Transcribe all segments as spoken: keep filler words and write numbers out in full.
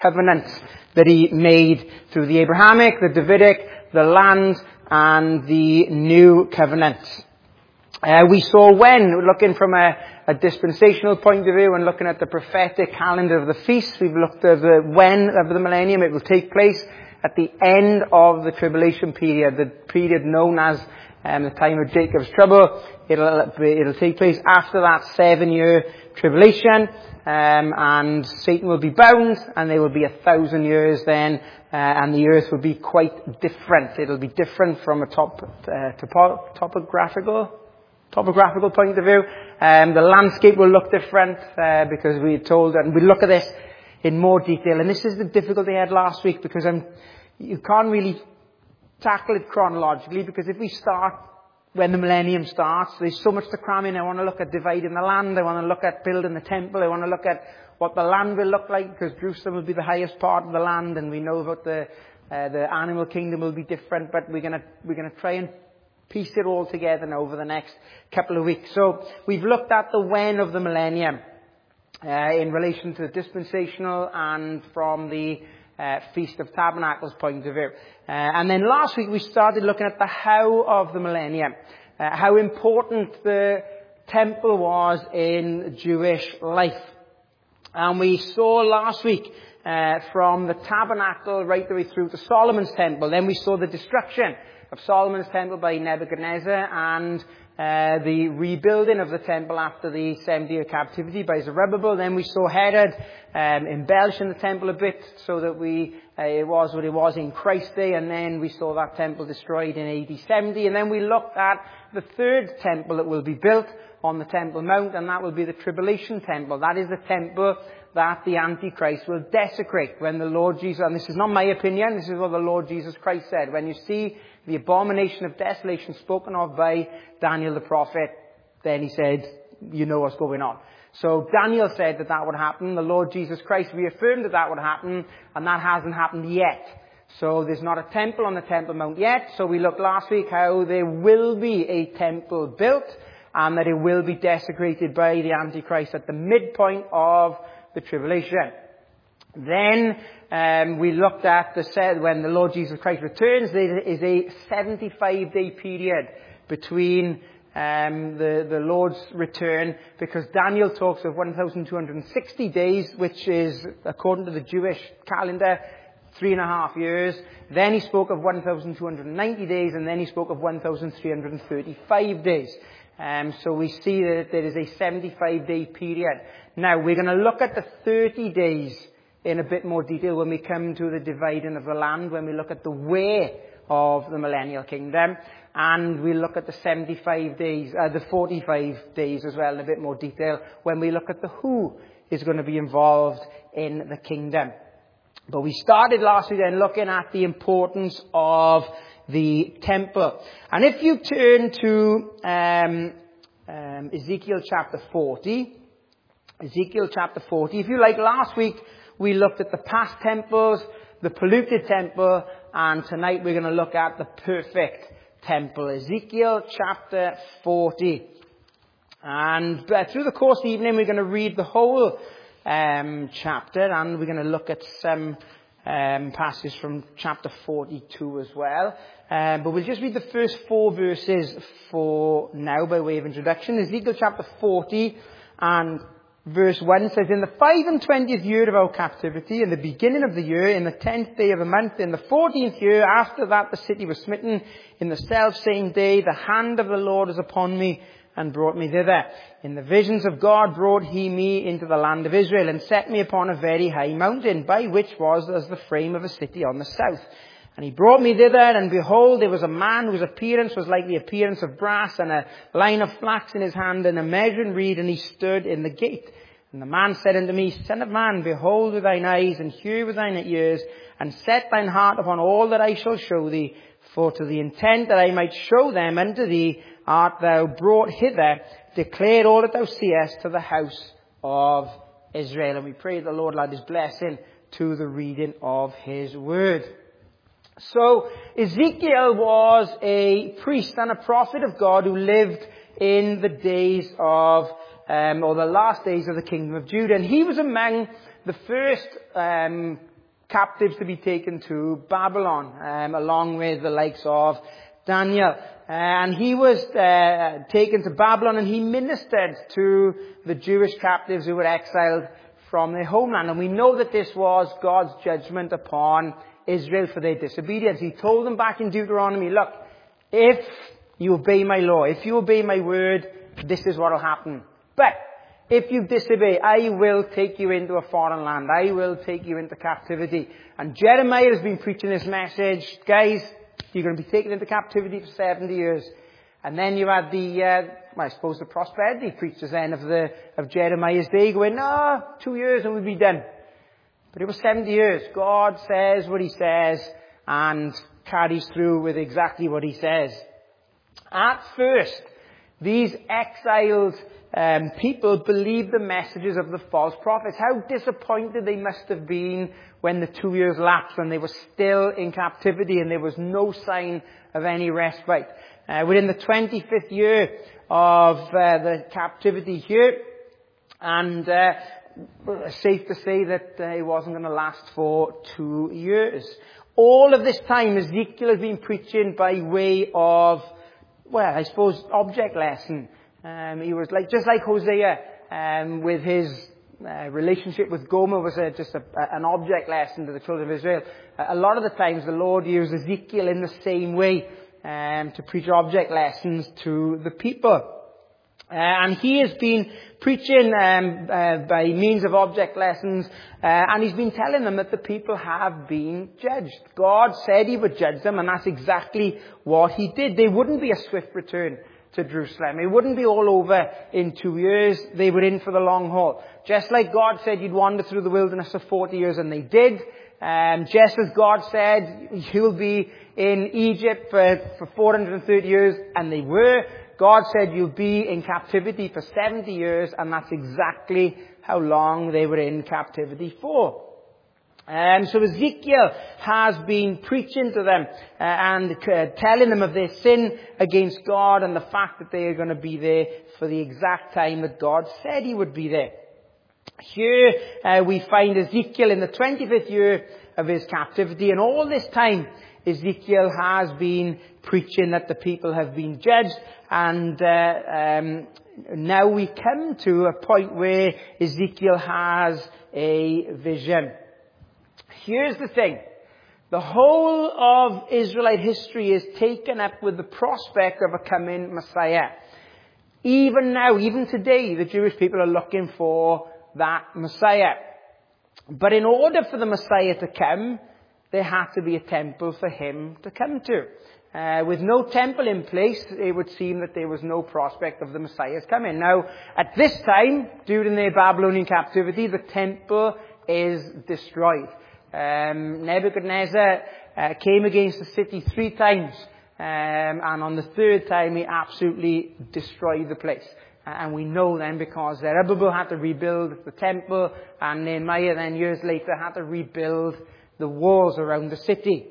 covenants that he made through the Abrahamic, the Davidic, the land, and the new covenants. Uh, we saw when, looking from a, a dispensational point of view and looking at the prophetic calendar of the feast, we've looked at the when of the millennium. It will take place at the end of the tribulation period, the period known as um, the time of Jacob's trouble. It'll, it'll take place after that seven-year tribulation, um, and Satan will be bound, and there will be a thousand years then, uh, and the earth will be quite different. It'll be different from a top, uh, topo- topographical topographical point of view. Um, the landscape will look different, uh, because we told, and we'll look at this in more detail. And this is the difficulty I had last week, because I'm, you can't really tackle it chronologically, because if we start when the millennium starts, there's so much to cram in. I want to look at dividing the land. I want to look at building the temple. I want to look at what the land will look like, because Jerusalem will be the highest part of the land, and we know about the uh, the animal kingdom will be different. But we're gonna we're gonna try and piece it all together now over the next couple of weeks. So we've looked at the when of the millennium uh, in relation to the dispensational and from the uh, Feast of Tabernacles point of view. Uh, and then last week we started looking at the how of the millennium, uh, how important the temple was in Jewish life. And we saw last week uh, from the tabernacle right the way through to Solomon's temple. Then we saw the destruction of Solomon's temple by Nebuchadnezzar, and uh, the rebuilding of the temple after the seventy-year captivity by Zerubbabel. Then we saw Herod um, embellishing the temple a bit so that we uh, it was what it was in Christ's day, and then we saw that temple destroyed in A D seventy. And then we looked at the third temple that will be built on the Temple Mount, and that will be the Tribulation Temple. That is the temple that the Antichrist will desecrate when the Lord Jesus, and this is not my opinion, this is what the Lord Jesus Christ said. When you see the abomination of desolation spoken of by Daniel the prophet, then he said, you know what's going on. So Daniel said that that would happen. The Lord Jesus Christ reaffirmed that that would happen, and that hasn't happened yet. So there's not a temple on the Temple Mount yet. So we looked last week how there will be a temple built, and that it will be desecrated by the Antichrist at the midpoint of the tribulation. Then um, we looked at the said when the Lord Jesus Christ returns, there is a seventy-five day period between um, the, the Lord's return, because Daniel talks of one thousand two hundred sixty days, which is, according to the Jewish calendar, three and a half years. Then he spoke of one thousand two hundred ninety days, and then he spoke of one thousand three hundred thirty-five days. Um, so we see that there is a seventy-five day period. Now, we're going to look at the thirty days in a bit more detail when we come to the dividing of the land, when we look at the way of the millennial kingdom, and we look at the seventy-five days, uh, the forty-five days as well in a bit more detail, when we look at the who is going to be involved in the kingdom. But we started last week then looking at the importance of the temple. And if you turn to um, um, Ezekiel chapter forty, Ezekiel chapter forty, if you like, last week we looked at the past temples, the polluted temple, and tonight we're going to look at the perfect temple. Ezekiel chapter forty. And uh, through the course of the evening we're going to read the whole um, chapter, and we're going to look at some um, passages from chapter forty-two as well. Um, but we'll just read the first four verses for now by way of introduction. Ezekiel chapter forty and verse one says, in the five and twentieth year of our captivity, in the beginning of the year, in the tenth day of the month, in the fourteenth year, after that the city was smitten, in the selfsame day, the hand of the Lord is upon me, and brought me thither. In the visions of God brought he me into the land of Israel, and set me upon a very high mountain, by which was as the frame of a city on the south. And he brought me thither, and behold, there was a man whose appearance was like the appearance of brass, and a line of flax in his hand, and a measuring reed, and he stood in the gate. And the man said unto me, Son of man, behold with thine eyes, and hear with thine ears, and set thine heart upon all that I shall show thee, for to the intent that I might show them unto thee art thou brought hither, declare all that thou seest to the house of Israel. And we pray the Lord add his blessing to the reading of his word. So Ezekiel was a priest and a prophet of God who lived in the days of, um, or the last days of the kingdom of Judah. And he was among the first um, captives to be taken to Babylon, um, along with the likes of Daniel. Uh, and he was uh, taken to Babylon, and he ministered to the Jewish captives who were exiled from their homeland. And we know that this was God's judgment upon Israel for their disobedience. He told them back in Deuteronomy, look, if you obey my law, if you obey my word, this is what will happen. But if you disobey, I will take you into a foreign land. I will take you into captivity. And Jeremiah has been preaching this message. Guys, you're going to be taken into captivity for seventy years. And then you had the, uh, well, I suppose the prosperity preachers then of the, of Jeremiah's day going, no, two years and we'll be done. But it was seventy years. God says what he says and carries through with exactly what he says. At first, these exiled um, people believed the messages of the false prophets. How disappointed they must have been when the two years lapsed, when they were still in captivity and there was no sign of any respite. Uh, within the twenty-fifth year of uh, the captivity here, and uh, safe to say that uh, it wasn't going to last for two years. All of this time, Ezekiel has been preaching by way of, well, I suppose, object lesson. Um, he was like, just like Hosea, um, with his uh, relationship with Gomer was a, just a, an object lesson to the children of Israel. Uh, a lot of the times the Lord used Ezekiel in the same way, um, to preach object lessons to the people. Uh, and he has been preaching um, uh, by means of object lessons, uh, and he's been telling them that the people have been judged. God said he would judge them, and that's exactly what he did. They wouldn't be a swift return to Jerusalem. It wouldn't be all over in two years. They were in for the long haul. Just like God said you'd wander through the wilderness for forty years, and they did. Um, just as God said you'll be in Egypt for, for four hundred thirty years, and they were. God said you'll be in captivity for seventy years, and that's exactly how long they were in captivity for. Um, so Ezekiel has been preaching to them uh, and uh, telling them of their sin against God and the fact that they are going to be there for the exact time that God said he would be there. Here uh, we find Ezekiel in the twenty-fifth year of his captivity, and all this time Ezekiel has been preaching that the people have been judged, and uh, um, now we come to a point where Ezekiel has a vision. Here's the thing. The whole of Israelite history is taken up with the prospect of a coming Messiah. Even now, even today, the Jewish people are looking for that Messiah. But in order for the Messiah to come, there had to be a temple for him to come to. Uh, with no temple in place, it would seem that there was no prospect of the Messiah's coming. Now, at this time, during their Babylonian captivity, the temple is destroyed. Um, Nebuchadnezzar uh, came against the city three times, um, and on the third time he absolutely destroyed the place. Uh, and we know then because Zerubbabel had to rebuild the temple, and Nehemiah then years later had to rebuild the walls around the city.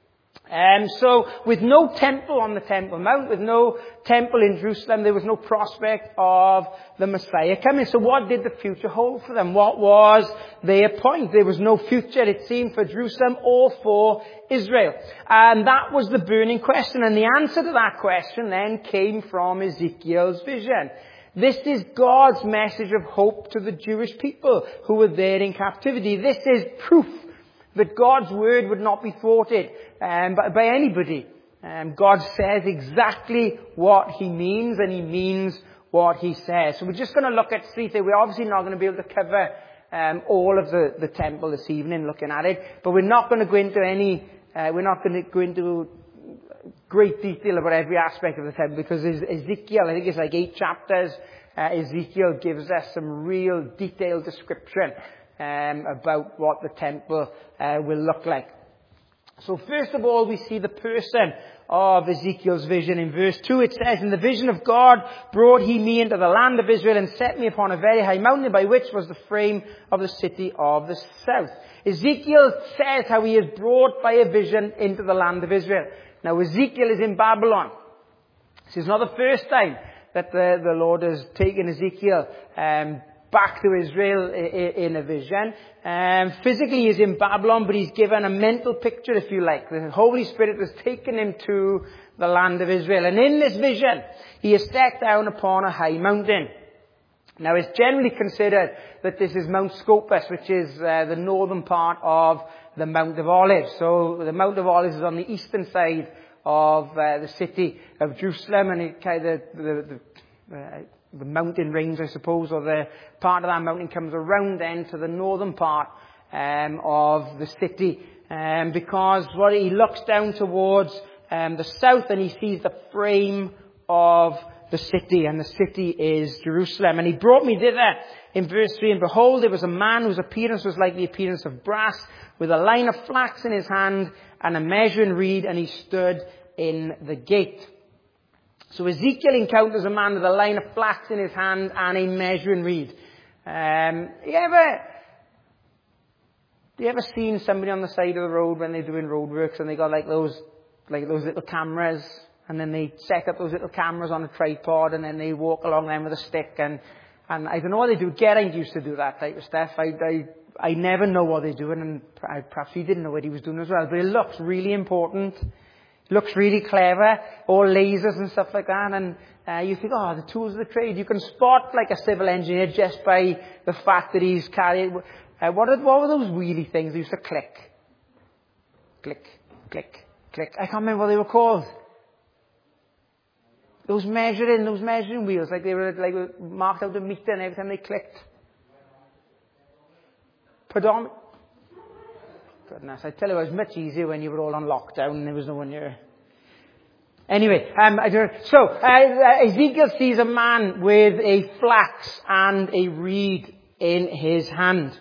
Um, so with no temple on the Temple Mount, with no temple in Jerusalem, there was no prospect of the Messiah coming. So what did the future hold for them? What was their point? There was no future, it seemed, for Jerusalem or for Israel. And that was the burning question. And the answer to that question then came from Ezekiel's vision. This is God's message of hope to the Jewish people who were there in captivity. This is proof that God's word would not be thwarted um, by, by anybody. Um, God says exactly what he means, and he means what he says. So we're just going to look at three things. We're obviously not going to be able to cover um, all of the, the temple this evening looking at it, but we're not going to go into any, uh, we're not going to go into great detail about every aspect of the temple, because Ezekiel, I think it's like eight chapters, uh, Ezekiel gives us some real detailed description Um, about what the temple uh, will look like. So first of all, we see the person of Ezekiel's vision. In verse two it says, "In the vision of God brought he me into the land of Israel, and set me upon a very high mountain, by which was the frame of the city of the south." Ezekiel says how he is brought by a vision into the land of Israel. Now Ezekiel is in Babylon. This is not the first time that the, the Lord has taken Ezekiel um, back to Israel in a vision. Um, physically he's in Babylon, but he's given a mental picture, if you like. The Holy Spirit has taken him to the land of Israel. And in this vision, he is set down upon a high mountain. Now it's generally considered that this is Mount Scopus, which is uh, the northern part of the Mount of Olives. So the Mount of Olives is on the eastern side of uh, the city of Jerusalem, and it kind of the, the, the uh, the mountain range, I suppose, or the part of that mountain comes around then to the northern part um, of the city. Um, because what he looks down towards um, the south and he sees the frame of the city, and the city is Jerusalem. And he brought me thither in verse three, and behold, there was a man whose appearance was like the appearance of brass, with a line of flax in his hand and a measuring reed, and he stood in the gate. So Ezekiel encounters a man with a line of flax in his hand and a measuring reed. Um, you ever, you ever seen somebody on the side of the road when they're doing roadworks and they got like those, like those little cameras, and then they set up those little cameras on a tripod, and then they walk along them with a stick, and, and I don't know what they do. Geraint used to do that type of stuff. I, I, I never know what they're doing, and perhaps he didn't know what he was doing as well, but it looks really important. Looks really clever, all lasers and stuff like that, and uh, you think, oh, the tools of the trade. You can spot like a civil engineer just by the fact that he's carrying. Uh, what, are, what were those wheelie things that used to click? Click, click, click. I can't remember what they were called. Those measuring, those measuring wheels, like they were like marked out a meter, and every time they clicked. Pedometer. Goodness, I tell you, it was much easier when you were all on lockdown and there was no one here. Anyway, um, I don't, so uh, Ezekiel sees a man with a flax and a reed in his hand.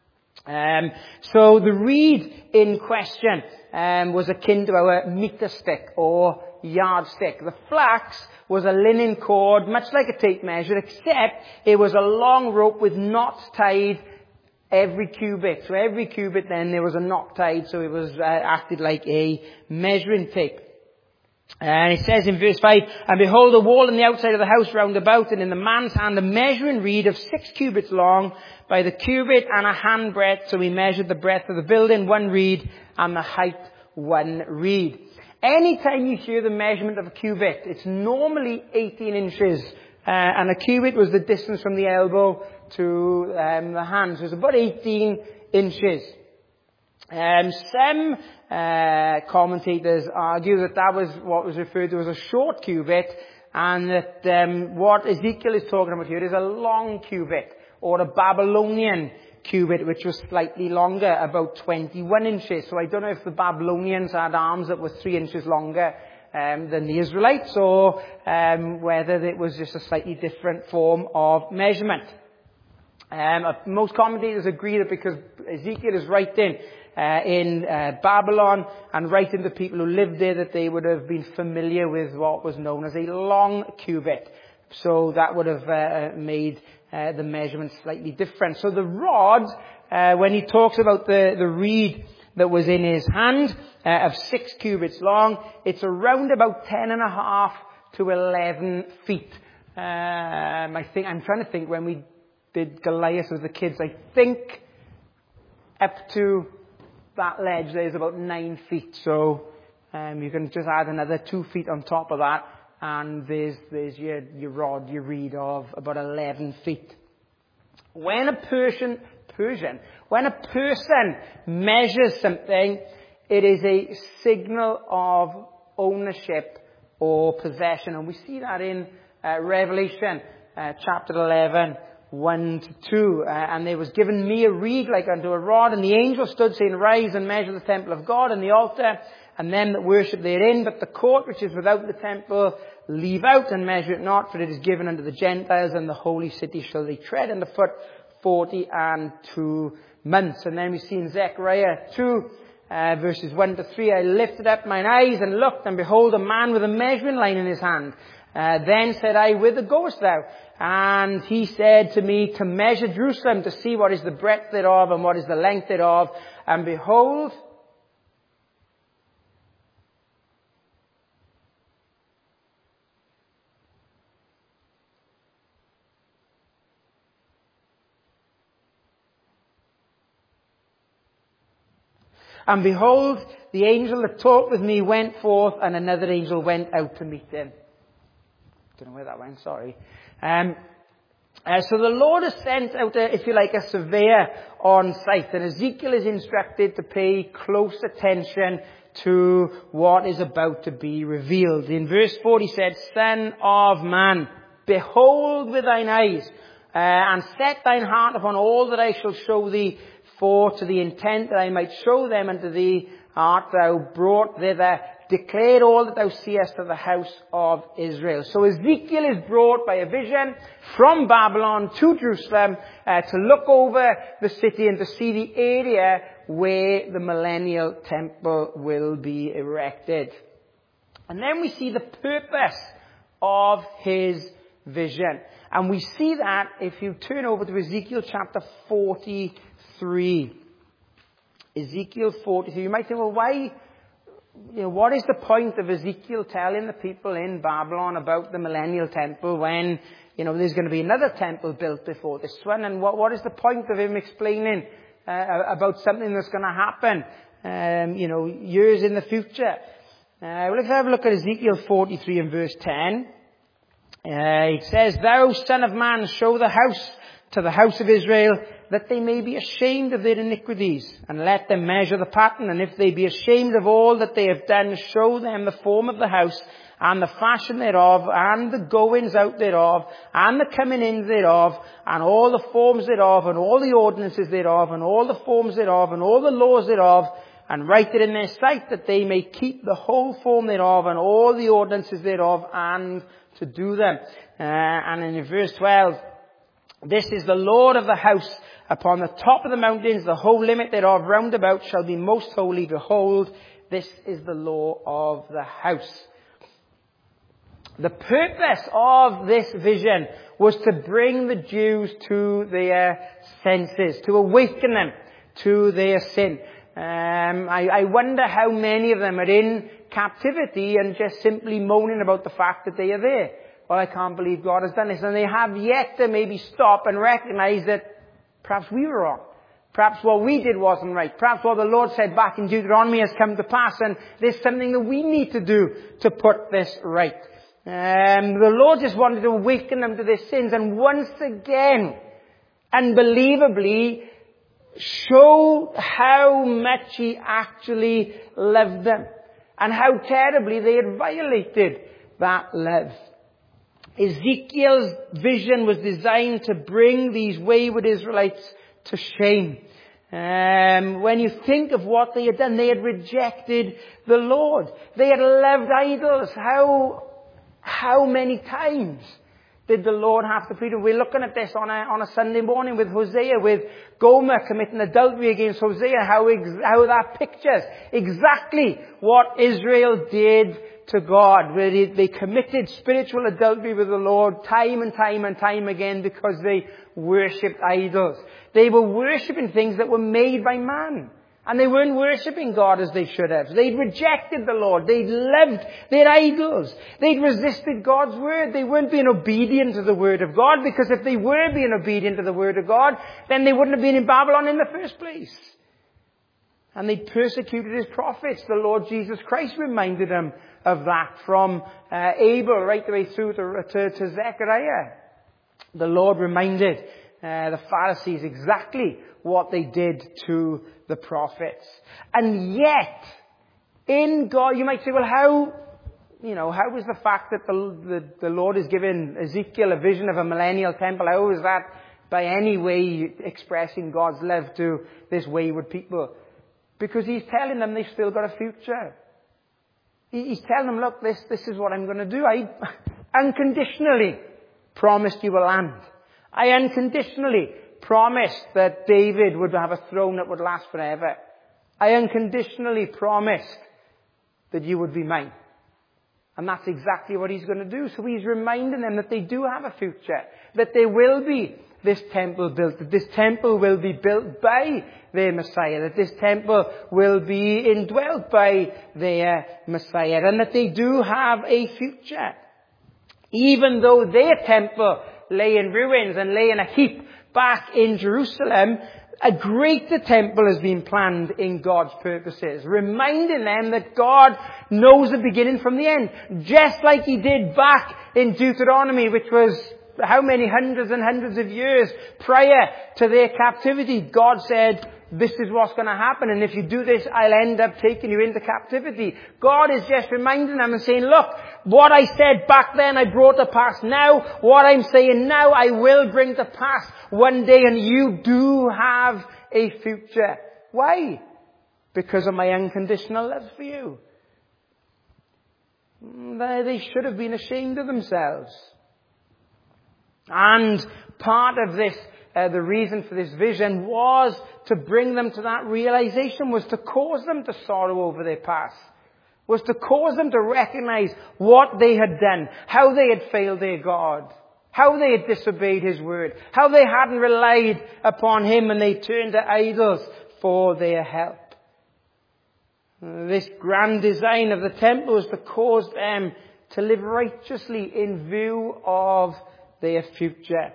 Um, so the reed in question um, was akin to our meter stick or yardstick. The flax was a linen cord, much like a tape measure, except it was a long rope with knots tied every cubit. So every cubit then there was a knot tied, so it was uh, acted like a measuring tape. And it says in verse five, and behold, a wall on the outside of the house round about, and in the man's hand a measuring reed of six cubits long by the cubit and a handbreadth. So he measured the breadth of the building, one reed, and the height, one reed. Anytime you hear the measurement of a cubit, it's normally eighteen inches. Uh, and a cubit was the distance from the elbow to um, the hand. So it's about eighteen inches. Um, some uh, commentators argue that that was what was referred to as a short cubit, and that um, what Ezekiel is talking about here is a long cubit, or a Babylonian cubit, which was slightly longer, about twenty-one inches. So I don't know if the Babylonians had arms that were three inches longer um, than the Israelites, or um, whether it was just a slightly different form of measurement. Um, most commentators agree that because Ezekiel is writing uh, in uh, Babylon and writing to people who lived there, that they would have been familiar with what was known as a long cubit. So that would have uh, made uh, the measurement slightly different. So the rod, uh, when he talks about the, the reed that was in his hand uh, of six cubits long, it's around about ten and a half to eleven feet. Um, I think I'm trying to think when we did Goliath with the kids. I think up to that ledge there's about nine feet. So um, you can just add another two feet on top of that, and there's there's your your rod, your reed of about eleven feet. When a Persian Persian when a person measures something, it is a signal of ownership or possession, and we see that in uh, Revelation uh, chapter eleven. one to two, uh, and there was given me a reed like unto a rod, and the angel stood saying, rise and measure the temple of God and the altar, and them that worship therein, but the court which is without the temple leave out and measure it not, for it is given unto the Gentiles, and the holy city shall they tread under foot forty and two months. And then we see in Zechariah two, uh, verses one to three, I lifted up mine eyes and looked, and behold, a man with a measuring line in his hand. Uh, then said I, whither goest thou? And he said to me, to measure Jerusalem, to see what is the breadth thereof and what is the length thereof. And behold, And behold, the angel that talked with me went forth, and another angel went out to meet him. Don't know where that went, sorry. Um, uh, so the Lord has sent out, a, if you like, a surveyor on site. And Ezekiel is instructed to pay close attention to what is about to be revealed. In verse four he said, Son of man, behold with thine eyes, uh, and set thine heart upon all that I shall show thee, for to the intent that I might show them unto thee art thou brought thither. Declare all that thou seest to the house of Israel. So Ezekiel is brought by a vision from Babylon to Jerusalem uh, to look over the city and to see the area where the millennial temple will be erected. And then we see the purpose of his vision. And we see that if you turn over to Ezekiel chapter forty-three. Ezekiel forty-three. You might think, well, why... You know, what is the point of Ezekiel telling the people in Babylon about the millennial temple when, you know, there's going to be another temple built before this one? And what, what is the point of him explaining uh, about something that's going to happen, um, you know, years in the future? Uh, well, let's have a look at Ezekiel forty-three and verse ten. Uh, it says, Thou, son of man, show the house to the house of Israel, that they may be ashamed of their iniquities, and let them measure the pattern. And if they be ashamed of all that they have done, show them the form of the house, and the fashion thereof, and the goings out thereof, and the coming in thereof, and all the forms thereof, and all the ordinances thereof, and all the forms thereof, and all the laws thereof, and write it in their sight, that they may keep the whole form thereof, and all the ordinances thereof, and to do them. Uh, and in verse twelve, This is the Lord of the house upon the top of the mountains, the whole limit thereof round about shall be most holy. Behold, this is the law of the house. The purpose of this vision was to bring the Jews to their senses, to awaken them to their sin. Um, I, I wonder how many of them are in captivity and just simply moaning about the fact that they are there. Well, I can't believe God has done this. And they have yet to maybe stop and recognize that perhaps we were wrong. Perhaps what we did wasn't right. Perhaps what the Lord said back in Deuteronomy has come to pass, and there's something that we need to do to put this right. Um, the Lord just wanted to awaken them to their sins and once again, unbelievably, show how much He actually loved them and how terribly they had violated that love. Ezekiel's vision was designed to bring these wayward Israelites to shame. Um, when you think of what they had done, they had rejected the Lord. They had loved idols. How, how many times did the Lord have to plead? We're looking at this on a, on a Sunday morning with Hosea, with Gomer committing adultery against Hosea, how, ex, how that pictures exactly what Israel did to God, where they, they committed spiritual adultery with the Lord time and time and time again because they worshipped idols. They were worshipping things that were made by man. And they weren't worshipping God as they should have. They'd rejected the Lord. They'd loved their idols. They'd resisted God's word. They weren't being obedient to the word of God, because if they were being obedient to the word of God, then they wouldn't have been in Babylon in the first place. And they persecuted His prophets. The Lord Jesus Christ reminded them of that from uh, Abel right the way through to, to, to Zechariah. The Lord reminded uh, the Pharisees exactly what they did to the prophets. And yet, in God, you might say, well, how, you know, how is the fact that the, the, the Lord has given Ezekiel a vision of a millennial temple, how is that by any way expressing God's love to this wayward people? Because He's telling them they've still got a future. He's telling them, look, this, this is what I'm going to do. I unconditionally promised you a land. I unconditionally promised that David would have a throne that would last forever. I unconditionally promised that you would be mine. And that's exactly what He's going to do. So He's reminding them that they do have a future. That there will be this temple built. That this temple will be built by their Messiah. That this temple will be indwelt by their Messiah. And that they do have a future. Even though their temple lay in ruins and lay in a heap back in Jerusalem, A greater temple has been planned in God's purposes, reminding them that God knows the beginning from the end. Just like He did back in Deuteronomy, which was how many hundreds and hundreds of years prior to their captivity. God said, this is what's going to happen, and if you do this, I'll end up taking you into captivity. God is just reminding them and saying, look, what I said back then I brought to pass now. What I'm saying now I will bring to pass one day, and you do have a future. Why? Because of my unconditional love for you. They should have been ashamed of themselves. And part of this, uh, the reason for this vision was to bring them to that realization, was to cause them to sorrow over their past, was to cause them to recognize what they had done, how they had failed their God, how they had disobeyed His word, how they hadn't relied upon Him and they turned to idols for their help. This grand design of the temple was to cause them to live righteously in view of their future.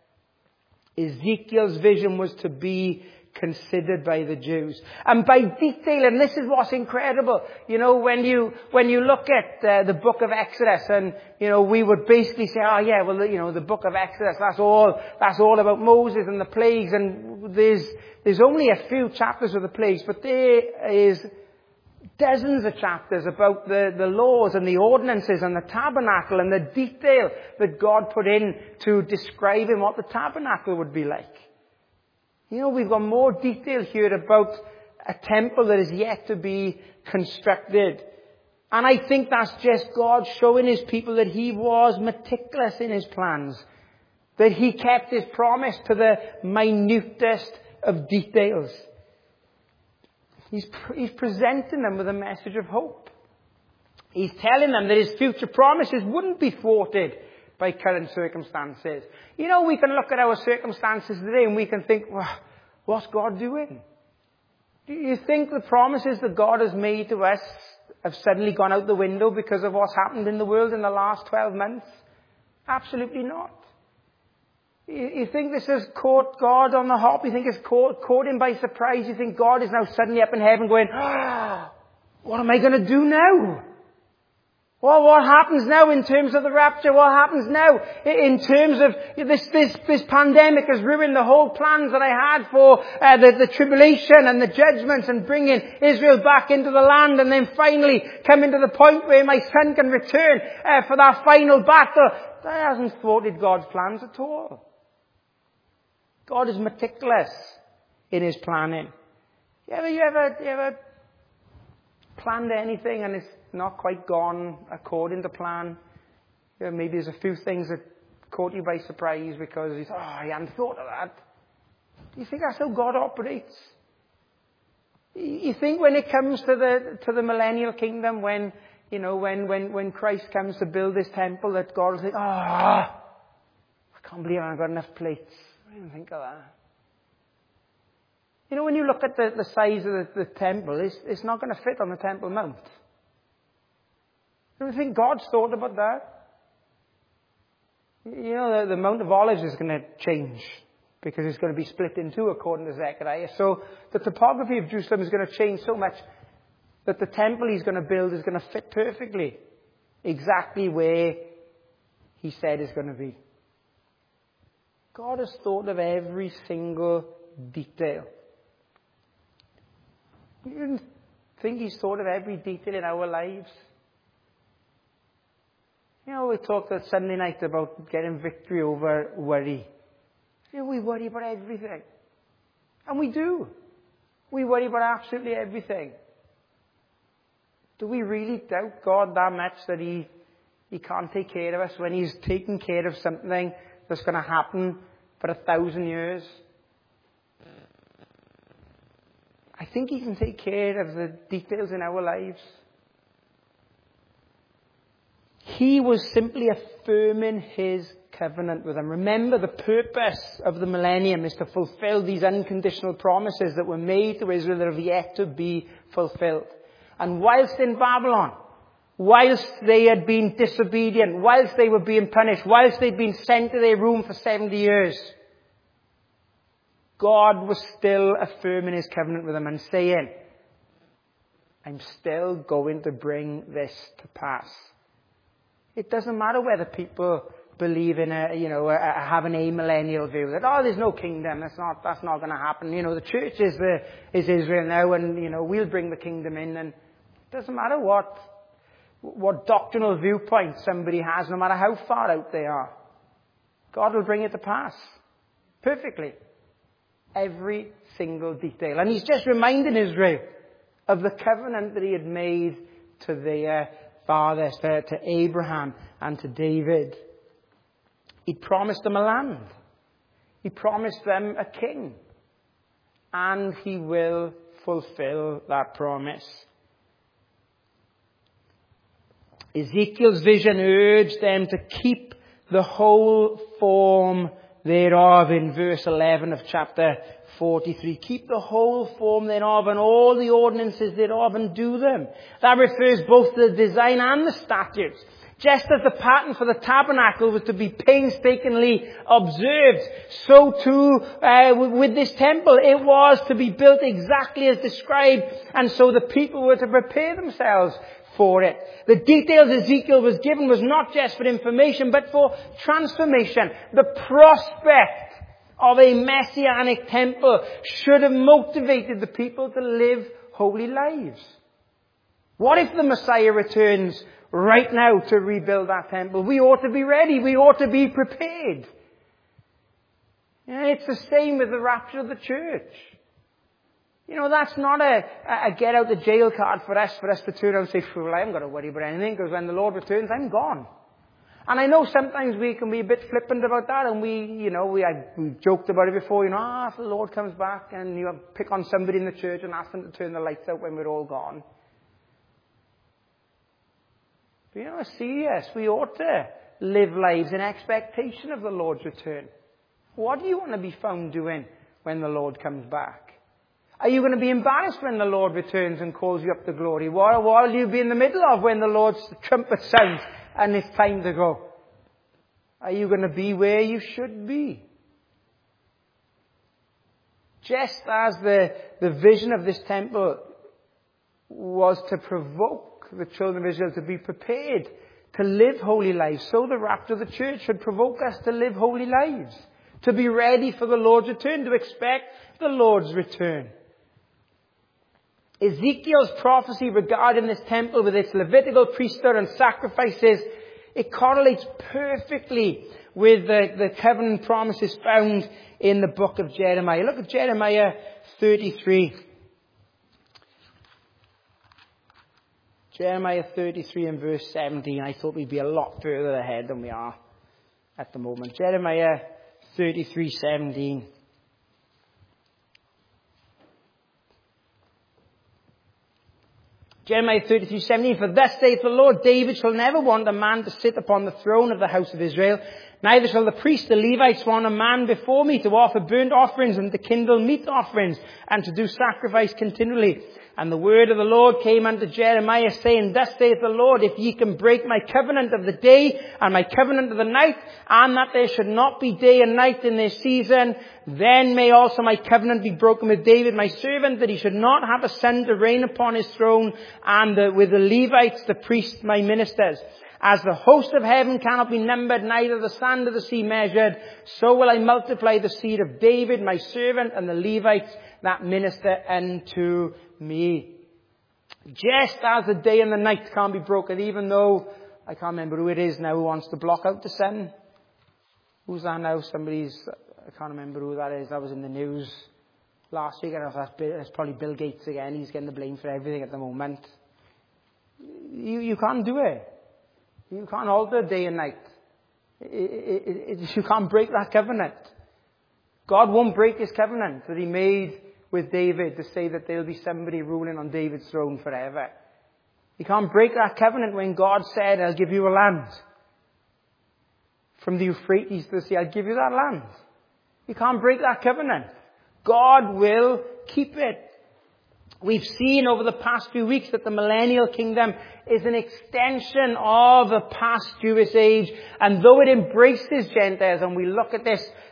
Ezekiel's vision was to be considered by the Jews. And by detail, and this is what's incredible, you know, when you, when you look at uh, the book of Exodus, and, you know, we would basically say, oh yeah, well, you know, the book of Exodus, that's all, that's all about Moses and the plagues, and there's, there's only a few chapters of the plagues, but there is dozens of chapters about the, the laws and the ordinances and the tabernacle and the detail that God put in to describing what the tabernacle would be like. You know, we've got more detail here about a temple that is yet to be constructed. And I think that's just God showing His people that He was meticulous in His plans, that He kept His promise to the minutest of details. He's, he's presenting them with a message of hope. He's telling them that His future promises wouldn't be thwarted by current circumstances. You know, we can look at our circumstances today and we can think, well, what's God doing? Do you think the promises that God has made to us have suddenly gone out the window because of what's happened in the world in the last twelve months? Absolutely not. You think this has caught God on the hop? You think it's caught, caught Him by surprise? You think God is now suddenly up in heaven going, ah, what am I going to do now? Well, what happens now in terms of the rapture? What happens now in terms of this, this, this pandemic has ruined the whole plans that I had for uh, the, the tribulation and the judgments and bringing Israel back into the land, and then finally coming to the point where my son can return uh, for that final battle. That hasn't thwarted God's plans at all. God is meticulous in His planning. You ever, you ever, you ever planned anything and it's not quite gone according to plan? You know, maybe there's a few things that caught you by surprise because you thought, oh, I hadn't thought of that. Do you think that's how God operates? You think when it comes to the to the millennial kingdom, when you know when when when Christ comes to build this temple, that God will say, oh, I can't believe I haven't got enough plates. I didn't think of that. You know, when you look at the, the size of the, the temple, it's, it's not going to fit on the Temple Mount. Do you think God's thought about that? You know, the, the Mount of Olives is going to change because it's going to be split in two according to Zechariah. So the topography of Jerusalem is going to change so much that the temple He's going to build is going to fit perfectly exactly where He said it's going to be. God has thought of every single detail. You didn't think He's thought of every detail in our lives? You know, we talked on Sunday night about getting victory over worry. You know, we worry about everything. And we do. We worry about absolutely everything. Do we really doubt God that much that He, he can't take care of us when He's taking care of something that's going to happen for a thousand years? I think He can take care of the details in our lives. He was simply affirming His covenant with them. Remember, the purpose of the millennium is to fulfill these unconditional promises that were made to Israel that have yet to be fulfilled. And whilst in Babylon, whilst they had been disobedient, whilst they were being punished, whilst they'd been sent to their room for seventy years, God was still affirming his covenant with them and saying, I'm still going to bring this to pass. It doesn't matter whether people believe in a, you know, a, a, have an amillennial view that, oh, there's no kingdom, that's not, that's not going to happen. You know, the church is the, is Israel now, and, you know, we'll bring the kingdom in, and it doesn't matter what, what doctrinal viewpoint somebody has, no matter how far out they are. God will bring it to pass. Perfectly. Every single detail. And he's just reminding Israel of the covenant that he had made to their fathers, to, to Abraham and to David. He promised them a land. He promised them a king. And he will fulfill that promise. Ezekiel's vision urged them to keep the whole form thereof in verse eleven of chapter forty-three. Keep the whole form thereof and all the ordinances thereof and do them. That refers both to the design and the statutes. Just as the pattern for the tabernacle was to be painstakingly observed, so too uh, with this temple, it was to be built exactly as described, and so the people were to prepare themselves for it. The details Ezekiel was given was not just for information, but for transformation. The prospect of a messianic temple should have motivated the people to live holy lives. What if the Messiah returns right now to rebuild that temple? We ought to be ready. We ought to be prepared. And it's the same with the rapture of the church. You know, that's not a, a get out the jail card for us, for us to turn around and say, well, I haven't got to worry about anything, because when the Lord returns, I'm gone. And I know sometimes we can be a bit flippant about that, and we, you know, we, I, we joked about it before, you know, ah, if the Lord comes back, and you know, pick on somebody in the church and ask them to turn the lights out when we're all gone. But you know, serious, we ought to live lives in expectation of the Lord's return. What do you want to be found doing when the Lord comes back? Are you going to be embarrassed when the Lord returns and calls you up to glory? What, what will you be in the middle of when the Lord's trumpet sounds and it's time to go? Are you going to be where you should be? Just as the, the vision of this temple was to provoke the children of Israel to be prepared to live holy lives, so the rapture of the church should provoke us to live holy lives, to be ready for the Lord's return, to expect the Lord's return. Ezekiel's prophecy regarding this temple with its Levitical priesthood and sacrifices, it correlates perfectly with the, the covenant promises found in the book of Jeremiah. Look at Jeremiah thirty-three. Jeremiah thirty-three and verse seventeen. I thought we'd be a lot further ahead than we are at the moment. Jeremiah thirty-three seventeen. Jeremiah thirty-three seventeen, for thus saith the Lord, David shall never want a man to sit upon the throne of the house of Israel, neither shall the priests, the Levites, want a man before me to offer burnt offerings and to kindle meat offerings and to do sacrifice continually. And the word of the Lord came unto Jeremiah, saying, thus saith the Lord, if ye can break my covenant of the day and my covenant of the night, and that there should not be day and night in their season, then may also my covenant be broken with David my servant, that he should not have a son to reign upon his throne, and the, with the Levites, the priests, my ministers. As the host of heaven cannot be numbered, neither the sand of the sea measured, so will I multiply the seed of David my servant and the Levites that minister unto me. Just as the day and the night can't be broken, even though, I can't remember who it is now who wants to block out the sun. Who's that now? Somebody's, I can't remember who that is. That was in the news last week. I don't know if that's, that's probably Bill Gates again. He's getting the blame for everything at the moment. You, you can't do it. You can't alter day and night. It, it, it, you can't break that covenant. God won't break his covenant that he made with David to say that there'll be somebody ruling on David's throne forever. You can't break that covenant when God said, I'll give you a land. From the Euphrates to the sea, I'll give you that land. You can't break that covenant. God will keep it. We've seen over the past few weeks that the millennial kingdom is an extension of the past Jewish age. And though it embraces Gentiles, and we look at this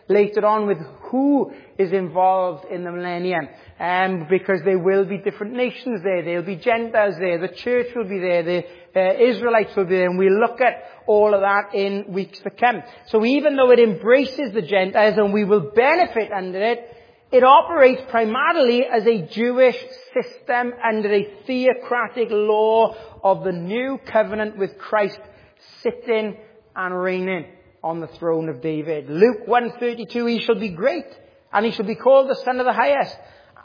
later on with who is involved in the millennium. Um, because there will be different nations there. There will be Gentiles there. The church will be there. The uh, Israelites will be there. And we'll look at all of that in weeks to come. So even though it embraces the Gentiles and we will benefit under it, it operates primarily as a Jewish system under a theocratic law of the new covenant with Christ sitting and reigning on the throne of David. Luke one thirty-two, he shall be great, and he shall be called the Son of the Highest.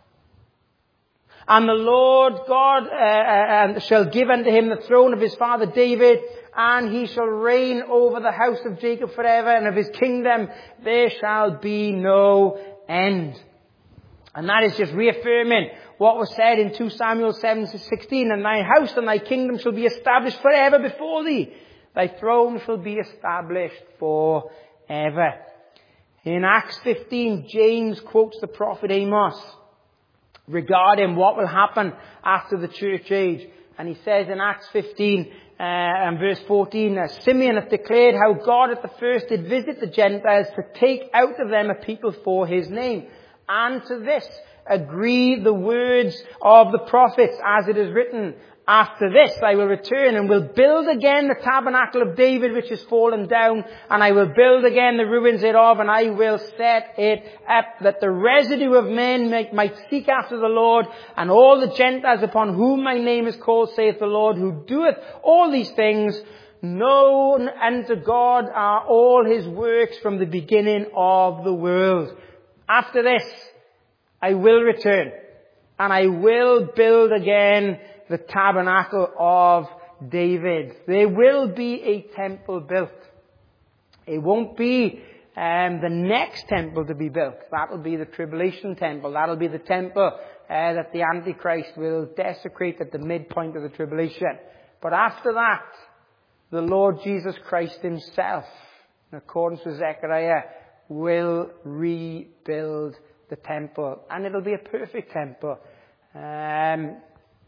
And the Lord God uh, uh, shall give unto him the throne of his father David, and he shall reign over the house of Jacob forever, and of his kingdom there shall be no end. And that is just reaffirming what was said in Second Samuel seven sixteen, and thy house and thy kingdom shall be established forever before thee. Thy throne shall be established forever. In Acts fifteen, James quotes the prophet Amos regarding what will happen after the church age. And he says in Acts fifteen uh, and verse fourteen, Simeon hath declared how God at the first did visit the Gentiles to take out of them a people for his name. And to this agree the words of the prophets, as it is written, after this I will return and will build again the tabernacle of David which is fallen down, and I will build again the ruins thereof, and I will set it up, that the residue of men may, might seek after the Lord, and all the Gentiles upon whom my name is called, saith the Lord, who doeth all these things. Known unto God are all his works from the beginning of the world. After this, I will return, and I will build again the tabernacle of David. There will be a temple built. It won't be um, the next temple to be built. That will be the tribulation temple. That will be the temple uh, that the Antichrist will desecrate at the midpoint of the tribulation. But after that, the Lord Jesus Christ himself, in accordance with Zechariah, will rebuild the temple. And it'll be a perfect temple. Um,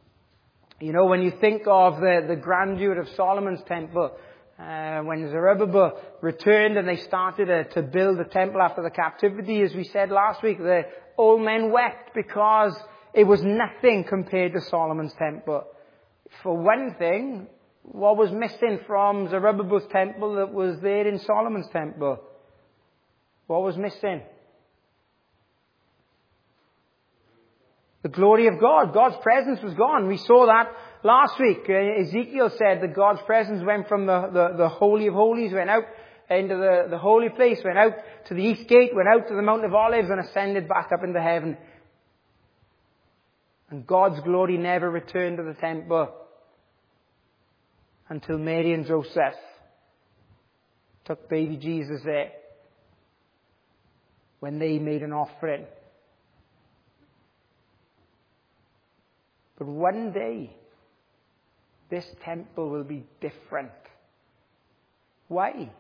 you know, when you think of the, the grandeur of Solomon's temple, uh, when Zerubbabel returned and they started to, to build the temple after the captivity, as we said last week, the old men wept because it was nothing compared to Solomon's temple. For one thing, what was missing from Zerubbabel's temple that was there in Solomon's temple? What was missing? The glory of God. God's presence was gone. We saw that last week. Uh, Ezekiel said that God's presence went from the, the, the Holy of Holies, went out into the, the holy place, went out to the east gate, went out to the Mount of Olives, and ascended back up into heaven. And God's glory never returned to the temple until Mary and Joseph took baby Jesus there when they made an offering. But one day, this temple will be different. Why?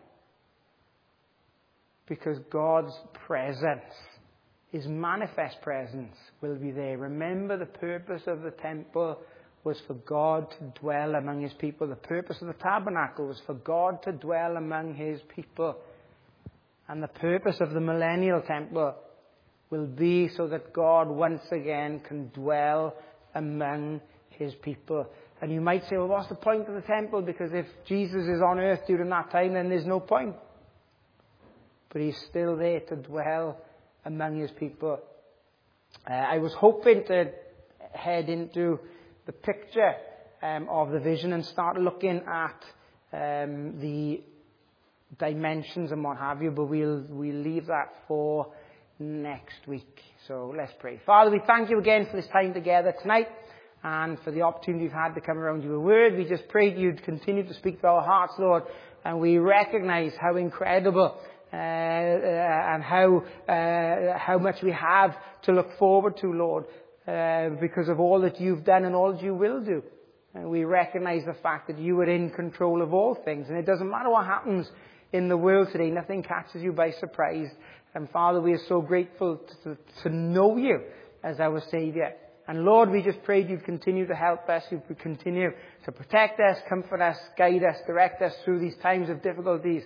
Because God's presence, his manifest presence, will be there. Remember, the purpose of the temple was for God to dwell among his people. The purpose of the tabernacle was for God to dwell among his people. And the purpose of the millennial temple will be so that God once again can dwell among his people. And you might say, well, what's the point of the temple? Because if Jesus is on earth during that time, then there's no point. But he's still there to dwell among his people. Uh, I was hoping to head into the picture um, of the vision and start looking at um, the dimensions and what have you, but we'll, we'll leave that for next week. So let's pray. Father, we thank you again for this time together tonight and for the opportunity we've had to come around your word. We just pray that you'd continue to speak to our hearts, Lord, and we recognize how incredible uh, uh, and how uh, how much we have to look forward to, Lord, uh, because of all that you've done and all that you will do. And we recognize the fact that you are in control of all things, and it doesn't matter what happens in the world today, nothing catches you by surprise. And Father, we are so grateful to, to know you as our Saviour. And Lord, we just pray you'd continue to help us, you'd continue to protect us, comfort us, guide us, direct us through these times of difficulties.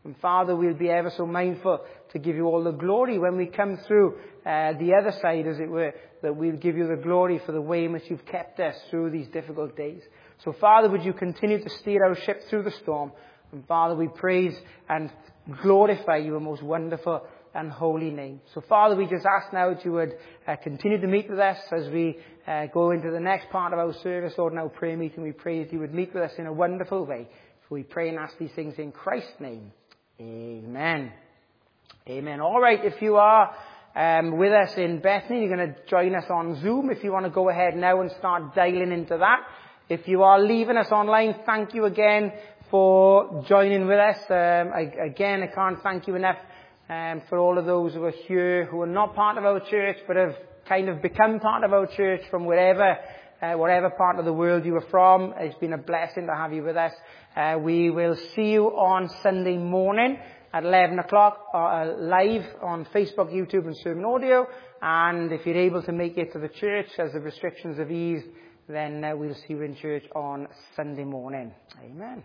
And Father, we'll be ever so mindful to give you all the glory when we come through uh, the other side, as it were, that we'll give you the glory for the way in which you've kept us through these difficult days. So Father, would you continue to steer our ship through the storm? And Father, we praise and glorify your most wonderful and holy name. So Father, we just ask now that you would uh, continue to meet with us as we uh, go into the next part of our service, Lord, in our prayer meeting. We pray that you would meet with us in a wonderful way. For we pray and ask these things in Christ's name. Amen. Amen. All right, if you are um, with us in Bethany, you're going to join us on Zoom. If you want to go ahead now and start dialing into that. If you are leaving us online, thank you again for joining with us. Um, I, again, I can't thank you enough um, for all of those who are here, who are not part of our church, but have kind of become part of our church from wherever, uh, whatever part of the world you are from. It's been a blessing to have you with us. Uh, we will see you on Sunday morning at eleven o'clock, uh, live on Facebook, YouTube and Sermon Audio. And if you're able to make it to the church as the restrictions have eased, then uh, we'll see you in church on Sunday morning. Amen.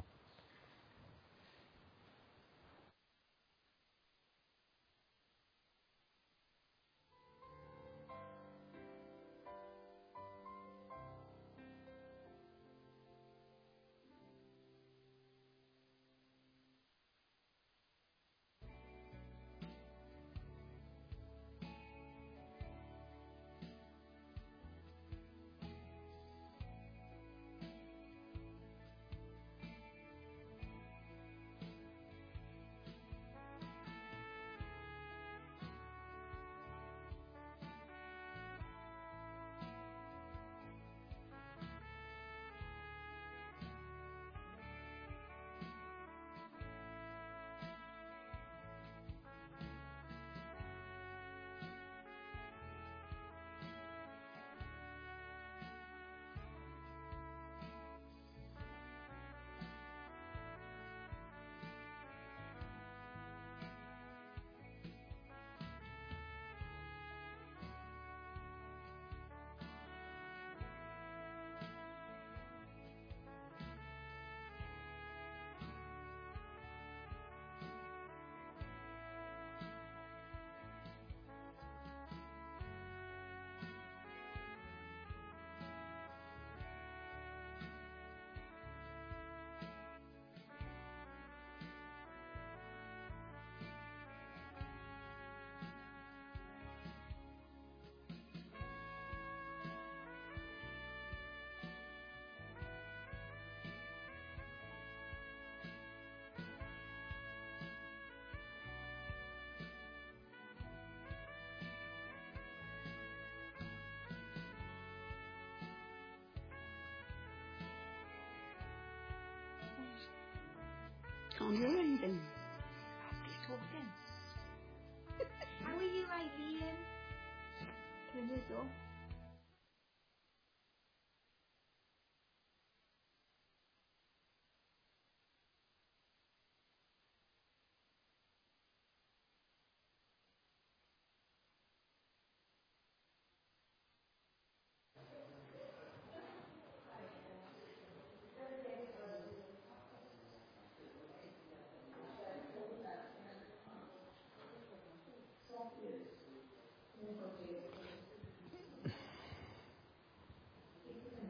Can't hear anything. He's talking. How are you, Eileen? Can you do?